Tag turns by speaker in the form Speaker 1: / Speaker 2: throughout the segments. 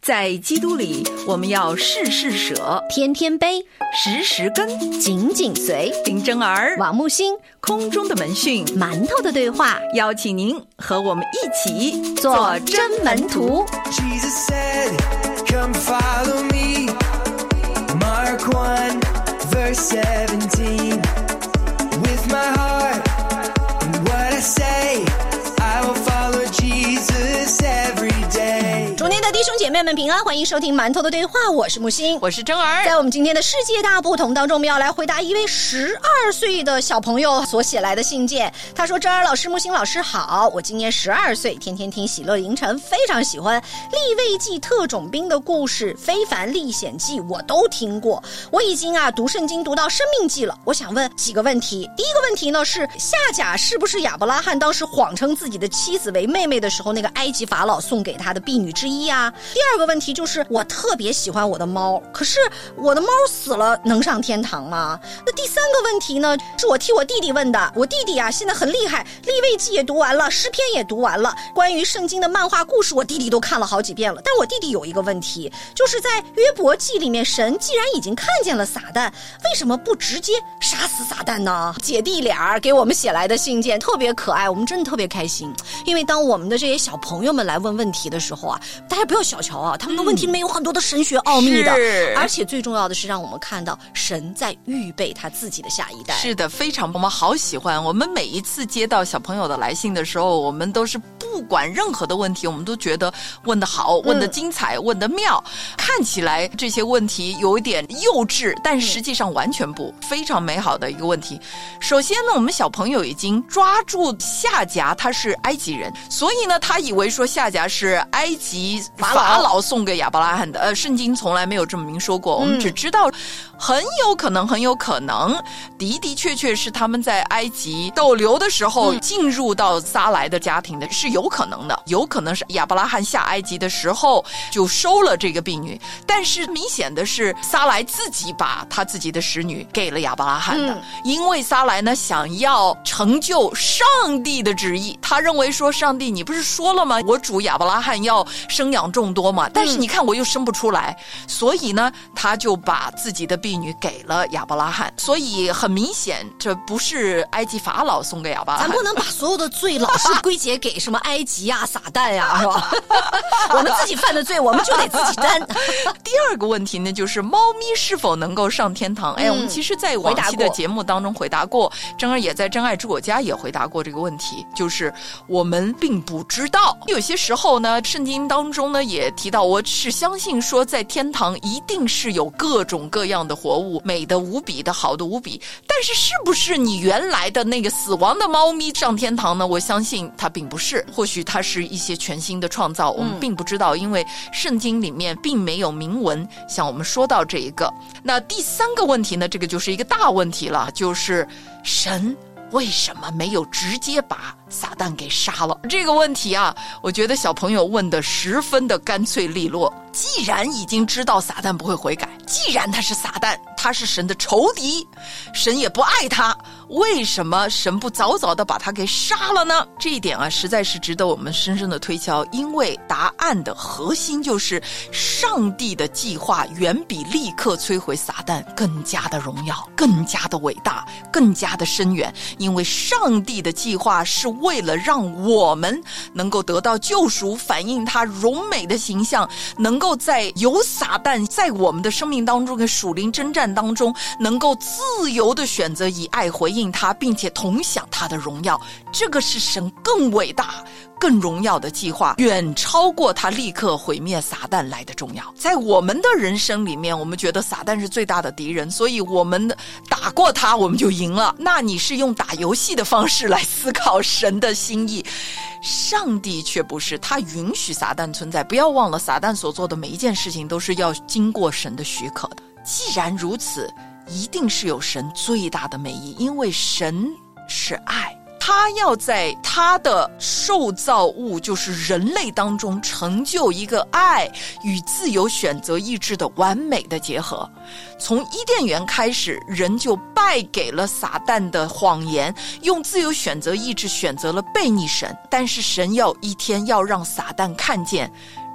Speaker 1: 在基督里，我们要事事舍，
Speaker 2: 天天悲，
Speaker 1: 时时跟，
Speaker 2: 紧紧随。
Speaker 1: 林真儿、
Speaker 2: 王木星，
Speaker 1: 空中的门讯，
Speaker 2: 馒头的对话，
Speaker 1: 邀请您和我们一起
Speaker 2: 做真门徒。
Speaker 3: Jesus said, come follow me. Mark 1, verse 17. With my heart and what I say, I will follow Jesus every day.
Speaker 2: 主内的弟兄姐妹们平安，欢迎收听馒头的对话，我是木星，
Speaker 1: 我是真儿。
Speaker 2: 在我们今天的世界大不同当中，我们要来回答一位12岁的小朋友所写来的信件。他说：真儿老师、木星老师好，我今年12岁，天天听喜乐凌晨，非常喜欢利未记特种兵的故事、非凡历险记，我都听过。我已经读圣经读到生命记了。我想问几个问题。第一个问题呢是，夏甲是不是亚伯拉罕当时谎称自己的妻子为妹妹的时候，那个埃及法老送给他的婢女之一啊？第二个问题就是，我特别喜欢我的猫，可是我的猫死了，能上天堂吗？那第三个问题呢，是我替我弟弟问的。我弟弟现在很厉害，利未记也读完了，诗篇也读完了，关于圣经的漫画故事，我弟弟都看了好几遍了。但我弟弟有一个问题，就是在约伯记里面，神既然已经看见了撒旦，为什么不直接杀死撒旦呢？姐弟俩给我们写来的信件特别可爱，我们真的特别开心。因为当我们的这些小朋友们来问问题的时候大家不要小瞧他们的问题里面有很多的神学奥秘的，而且最重要的是让我们看到神在预备他自己的下一代。
Speaker 1: 是的，非常，我们好喜欢。我们每一次接到小朋友的来信的时候，我们都是不管任何的问题，我们都觉得问得好，问得精彩，问得妙。看起来这些问题有一点幼稚，但实际上完全不，非常美好的一个问题。首先呢，我们小朋友已经抓住夏甲他是埃及人，所以呢他以为说夏甲是埃及法老送给亚伯拉罕的。圣经从来没有这么明说过，我们只知道很有可能的确是他们在埃及逗留的时候进入到撒来的家庭的，是有可能的，有可能是亚伯拉罕下埃及的时候就收了这个婢女。但是明显的是撒来自己把他自己的使女给了亚伯拉罕的，因为撒来呢想要成就上帝的旨意，他认为说上帝你不是说了吗，我主亚伯拉罕要生养众多嘛，但是你看我又生不出来，所以呢他就把自己的婢女给了亚伯拉罕。所以很明显这不是埃及法老送给亚伯拉罕，
Speaker 2: 咱不能把所有的罪老是归结给什么埃及撒旦是吧我们自己犯的罪我们就得自己担
Speaker 1: 第二个问题呢，就是猫咪是否能够上天堂。我们其实在往期的节目当中回答过，真儿也在真爱住我家也回答过这个问题，就是我们并不知道。有些时候呢，圣经当中呢也提到，我是相信说在天堂一定是有各种各样的活物，美的无比的，好的无比，但是是不是你原来的那个死亡的猫咪上天堂呢？我相信它并不是，或许它是一些全新的创造，我们并不知道，因为圣经里面并没有明文像我们说到这一个。那第三个问题呢，这个就是一个大问题了，就是神为什么没有直接把撒旦给杀了？这个问题我觉得小朋友问的十分的干脆利落。既然已经知道撒旦不会悔改，既然他是撒旦，他是神的仇敌，神也不爱他，为什么神不早早的把他给杀了呢？这一点实在是值得我们深深的推敲，因为答案的核心就是上帝的计划远比立刻摧毁撒旦更加的荣耀，更加的伟大，更加的深远。因为上帝的计划是为了让我们能够得到救赎，反映他荣美的形象，能够在有撒旦在我们的生命当中的属灵征战当中，能够自由的选择以爱回应他，并且同享他的荣耀。这个是神更伟大更荣耀的计划，远超过他立刻毁灭撒旦来的重要。在我们的人生里面，我们觉得撒旦是最大的敌人，所以我们打过他我们就赢了。那你是用打游戏的方式来思考神的心意，上帝却不是，他允许撒旦存在。不要忘了，撒旦所做的每一件事情都是要经过神的许可的。既然如此，一定是有神最大的美意，因为神是爱，他要在他的受造物就是人类当中成就一个爱与自由选择意志的完美的结合。从伊甸园开始，人就败给了撒旦的谎言，用自由选择意志选择了悖逆神。但是神要一天要让撒旦看见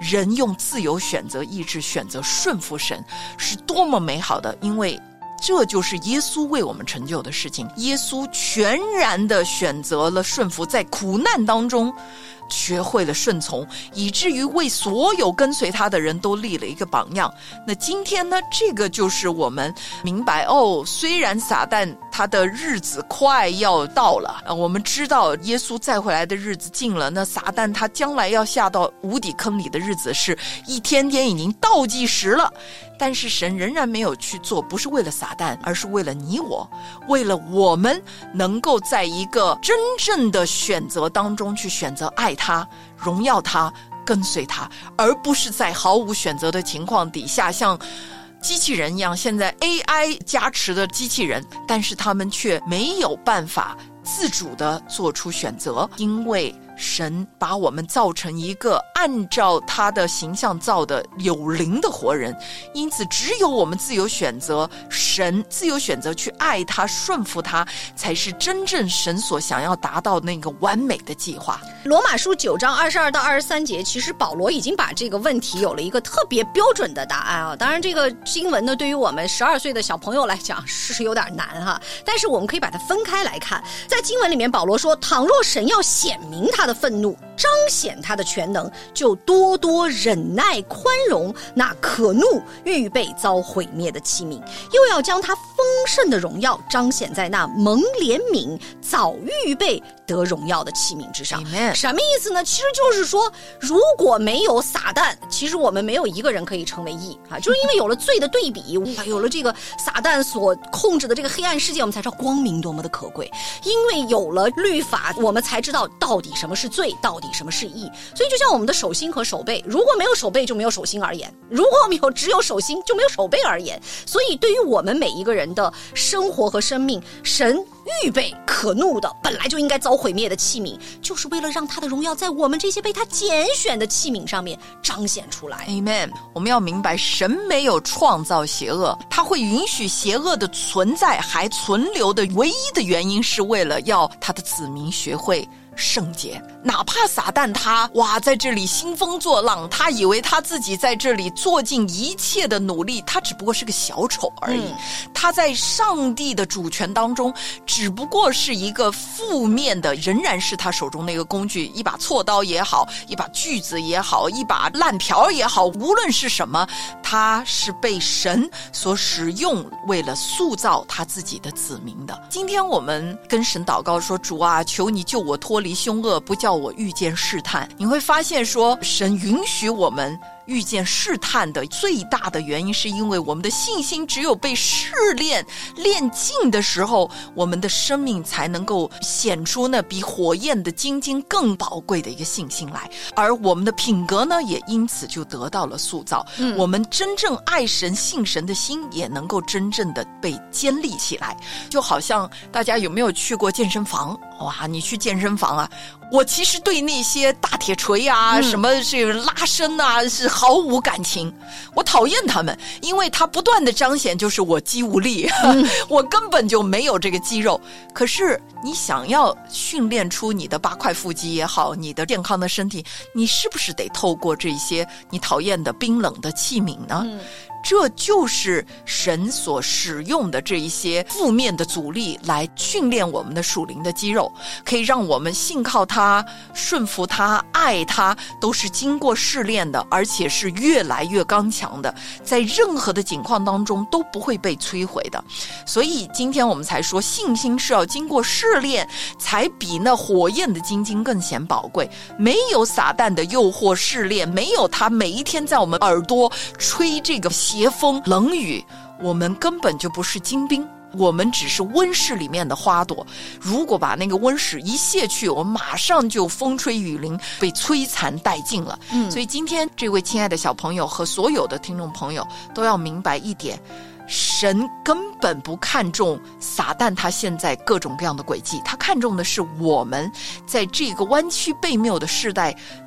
Speaker 1: 人用自由选择意志选择顺服神是多么美好的，因为这就是耶稣为我们成就的事情。耶稣全然的选择了顺服，在苦难当中学会了顺从，以至于为所有跟随他的人都立了一个榜样。那今天呢，这个就是我们明白虽然撒旦他的日子快要到了，我们知道耶稣再回来的日子近了，那撒旦他将来要下到无底坑里的日子是一天天已经倒计时了。但是神仍然没有去做，不是为了撒旦，而是为了你我，为了我们能够在一个真正的选择当中去选择爱他、荣耀他、跟随他，而不是在毫无选择的情况底下像机器人一样，现在 AI 加持的机器人，但是他们却没有办法自主地做出选择，因为神把我们造成一个按照他的形象造的有灵的活人，因此只有我们自由选择神，自由选择去爱他、顺服他，才是真正神所想要达到那个完美的计划。
Speaker 2: 罗马书9章22到23节，其实保罗已经把这个问题有了一个特别标准的答案啊。当然这个经文呢，对于我们12岁的小朋友来讲是有点难哈，但是我们可以把它分开来看。在经文里面保罗说，倘若神要显明他的愤怒，彰显他的全能，就多多忍耐宽容那可怒预备遭毁灭的器皿，又要将他丰盛的荣耀彰显在那蒙怜悯早预备得荣耀的器皿之上。
Speaker 1: Amen。
Speaker 2: 什么意思呢？其实就是说，如果没有撒旦，其实我们没有一个人可以成为义啊，就是因为有了罪的对比，有了这个撒旦所控制的这个黑暗世界，我们才知道光明多么的可贵。因为有了律法，我们才知道到底什么是罪，到底什么是义。所以就像我们的手心和手背，如果没有手背就没有手心而言，如果只有手心就没有手背而言。所以对于我们每一个人的生活和生命，神预备可怒的本来就应该遭毁灭的器皿，就是为了让他的荣耀在我们这些被他拣选的器皿上面彰显出来。
Speaker 1: Amen。 我们要明白，神没有创造邪恶，他会允许邪恶的存在还存留的唯一的原因，是为了要他的子民学会圣洁。哪怕撒旦他在这里兴风作浪，他以为他自己在这里做尽一切的努力，他只不过是个小丑而已。他在上帝的主权当中只不过是一个负面的，仍然是他手中那个工具，一把锉刀也好，一把锯子也好，一把烂瓢也好，无论是什么，他是被神所使用，为了塑造他自己的子民的。今天我们跟神祷告说，主啊，求你救我脱离凶恶，不叫我遇见试探。你会发现说，神允许我们遇见试探的最大的原因，是因为我们的信心只有被试炼尽的时候，我们的生命才能够显出那比火焰的精金更宝贵的一个信心来，而我们的品格呢，也因此就得到了塑造。我们真正爱神信神的心也能够真正的被坚立起来。就好像大家有没有去过健身房？你去健身房啊，我其实对那些大铁锤啊，什么这个拉伸啊，是毫无感情。我讨厌他们，因为他不断的彰显就是我肌无力，我根本就没有这个肌肉。可是你想要训练出你的8块腹肌也好，你的健康的身体，你是不是得透过这些你讨厌的冰冷的器皿呢？这就是神所使用的这一些负面的阻力，来训练我们的属灵的肌肉，可以让我们信靠他、顺服他、爱他，都是经过试炼的，而且是越来越刚强的，在任何的境况当中都不会被摧毁的。所以今天我们才说，信心是要经过试炼，才比那火焰的精金更显宝贵。没有撒旦的诱惑试炼，没有他每一天在我们耳朵吹这个邪风冷雨，我们根本就不是精兵，我们只是温室里面的花朵。如果把那个温室一卸去，我们马上就风吹雨淋，被摧残殆尽了。所以今天这位亲爱的小朋友和所有的听众朋友都要明白一点，神根本不看重撒旦他现在各种各样的诡计，他看重的是我们在这个弯曲悖谬的世代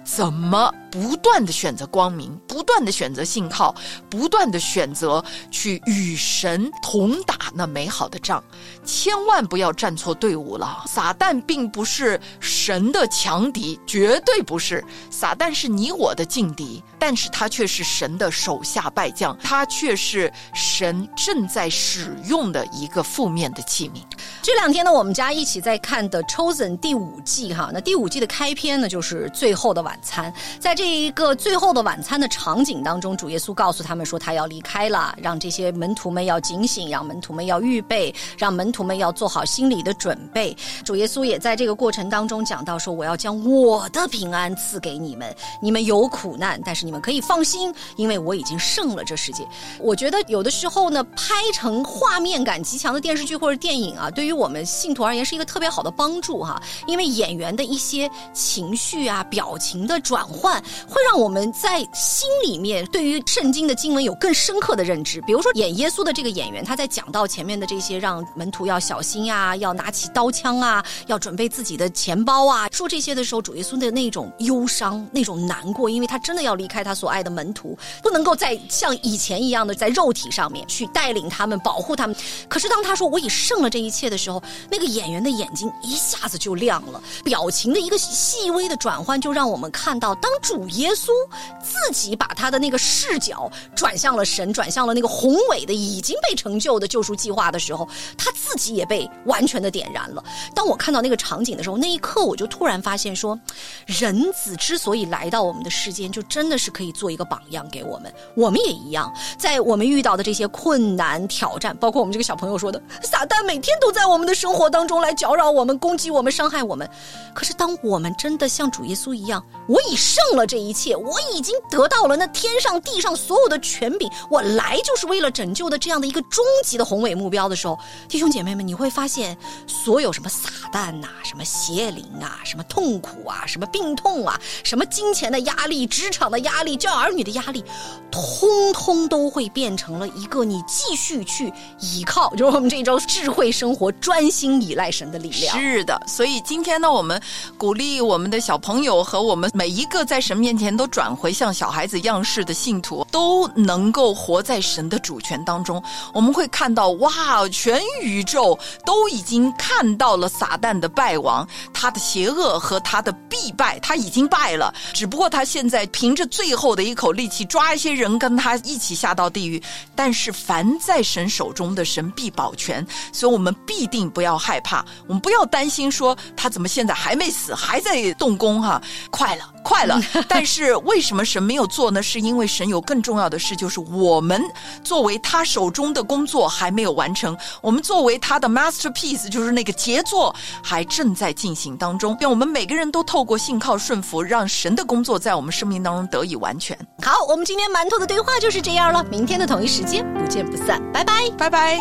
Speaker 1: 怎么不断的选择光明，不断的选择信靠，不断的选择去与神同打那美好的仗。千万不要站错队伍了，撒旦并不是神的强敌，绝对不是，撒旦是你我的劲敌，但是他却是神的手下败将，他却是神正在使用的一个负面的器皿。
Speaker 2: 这两天呢，我们家一起在看的 Chosen 第5季哈，那第5季的开篇呢，就是最后的晚餐。在这一个最后的晚餐的场景当中，主耶稣告诉他们说他要离开了，让这些门徒们要警醒，让门徒们要预备，让门徒们要做好心理的准备。主耶稣也在这个过程当中讲到说，我要将我的平安赐给你们，你们有苦难，但是你们可以放心，因为我已经胜了这世界。我觉得有的时候呢，拍成画面感极强的电视剧或者电影啊，对于我们信徒而言是一个特别好的帮助哈，因为演员的一些情绪啊、表情的转换，会让我们在心里面对于圣经的经文有更深刻的认知。比如说演耶稣的这个演员，他在讲到前面的这些让门徒要小心啊，要拿起刀枪啊，要准备自己的钱包啊，说这些的时候，主耶稣的那种忧伤、那种难过，因为他真的要离开他所爱的门徒，不能够再像以前一样的在肉体上面去带领他们、保护他们。可是当他说我已胜了这一切的时候，那个演员的眼睛一下子就亮了，表情的一个细微的转换，就让我们看到当主耶稣自己把他的那个视角转向了神，转向了那个宏伟的已经被成就的救赎计划的时候，他自己也被完全的点燃了。当我看到那个场景的时候，那一刻我就突然发现说，人子之所以来到我们的世间，就真的是可以做一个榜样给我们。我们也一样，在我们遇到的这些困难挑战，包括我们这个小朋友说的，撒旦每天都在我们的生活当中来搅扰我们、攻击我们、伤害我们。可是当我们真的像主耶稣一样，我已胜了这一切，我已经得到了那天上地上所有的权柄，我来就是为了拯救的这样的一个终极的宏伟目标的时候，弟兄姐妹们，你会发现所有什么撒旦啊、什么邪灵啊、什么痛苦啊、什么病痛啊、什么金钱的压力、职场的压力、教儿女的压力，通通都会变成了一个你继续去依靠，就是我们这周智慧生活专心依赖神的力量。
Speaker 1: 是的，所以今天呢，我们鼓励我们的小朋友和我们每一个在神面前都转回像小孩子样式的信徒，都能够活在神的主权当中。我们会看到，哇，全宇宙都已经看到了撒旦的败亡，他的邪恶和他的必败，他已经败了，只不过他现在凭着最后的一口力气抓一些人跟他一起下到地狱。但是凡在神手中的，神必保全，所以我们必定不要害怕，我们不要担心说他怎么现在还没死，还在动工哈，快了。但是为什么神没有做呢？是因为神有更重要的事，就是我们作为他手中的工作还没有完成，我们作为他的 masterpiece， 就是那个杰作还正在进行当中，让我们每个人都透过信靠顺服，让神的工作在我们生命当中得以完全。
Speaker 2: 好，我们今天馒头的对话就是这样了，明天的同一时间不见不散，拜拜，
Speaker 1: 拜拜。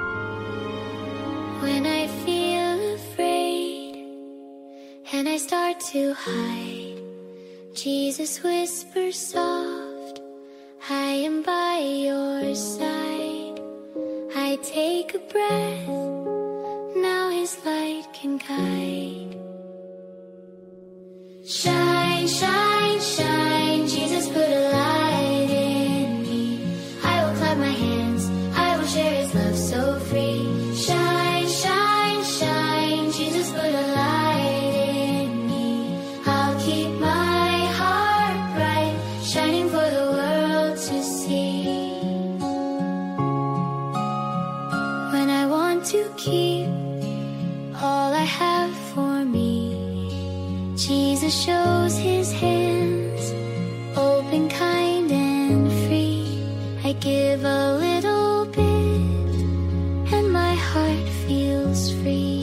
Speaker 4: When I feel afraid and I start to hide, Jesus whispers soft, I am by your side. I take a breath, now his light can guide. Shine, shine, shine, Jesus put a light in me. I will clap my hands, I will share his love so free.Shine, shine, shine, Jesus put a light in me. I'll keep my heart bright, shining for the world to see. When I want to keep all I have for me, Jesus shows his hands, open, kind, and free. I give a little bit, and my heart feels free.